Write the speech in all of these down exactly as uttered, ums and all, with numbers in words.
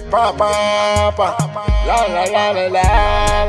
Pa pa pa, la la la la la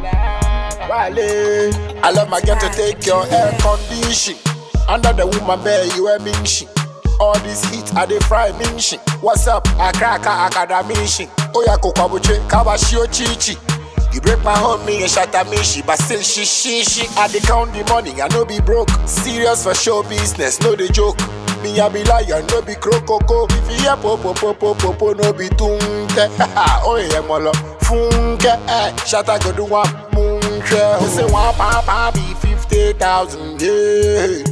la. Wale, I love my girl to take your air condition. Under the woman bed, you a minshi. All this heat, I dey fry minshi. What's up? I crack a academici. Oya kokwabuche, kabashio chichi. You break my home, me and shatter me, she, but still she, she, she. I dey count the money, I no be broke. Serious for show business, no dey joke. Me I be lion, no be crocoko. If you hear popo popo popo, no be tunke. Oh yeah, molo funke. Eh, shatter go do one munche. Who say one papa be fifty thousand? Yeah,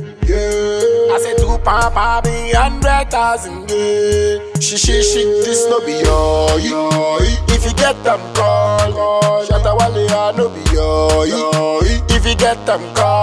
yeah. I say two papa be hundred thousand. Yeah. She, she, she. This no be yo, yo. If you get them call, shatter wale I no be yo, yo. If you get them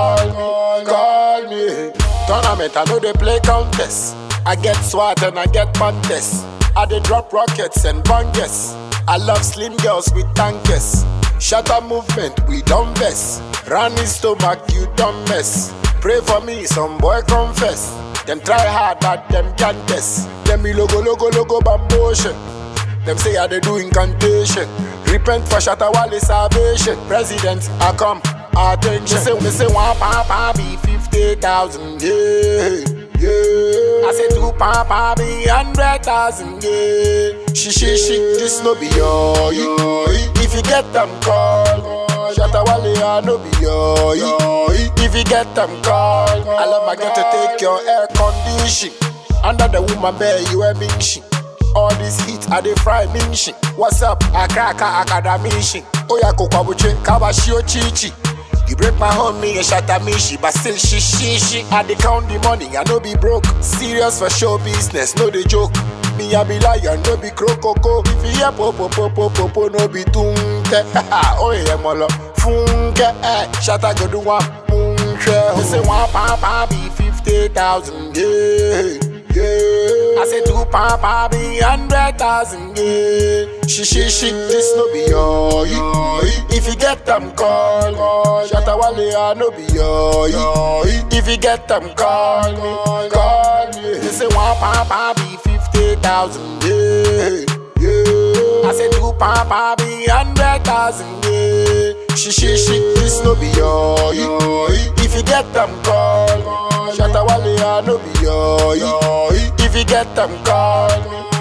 call, call me. Tournament, I know they play contest. I get swat and I get contest. I dey drop rockets and bangers. I love slim girls with tankers. Shatter movement, we don't mess. Running stomach, you don't mess. Pray for me, some boy confess. Them try hard, but them can't test. Them be logo, logo, logo, bambotion. Them say I dey do incantation. Repent for Shatta Wale salvation. President, I come. Attention, say, me say one papa be fifty thousand, yeah, yeah. I say two papa be hundred thousand, yeah. She, she, she, this no be yo, yo. If you get them call, Shatta Wale I no be yo, yo. If you get them call, I love my girl to take your air condition. Under the woman bed, you a minshi. All this heat, I dey fry minshi. What's up? I crack a academici. Oya kokwabuche, kabashio chichi. You break my home, me and shatter me, she, but still she, she, she. I dey count the money, I no be broke. Serious for show business, no dey joke. Me I be lion, no be crocoko. If you hear popo popo popo, no be tunke. Oh yeah, molo funke. Eh, shatter go do one munche. Who say one papa be fifty thousand? Yeah, yeah. I say two papa be hundred thousand, yeah. She, she, she, this no be yo, yo. If you get them call, Shatta Wale I no be yo, yo. If you get them call me, call me. They say one papa be fifty thousand, yeah, yeah. I say two papa be hundred thousand, yeah. She, she, she, this no be yo, yo. If you get them call, Shatta Wale I no be yo, yo. If you get them call me.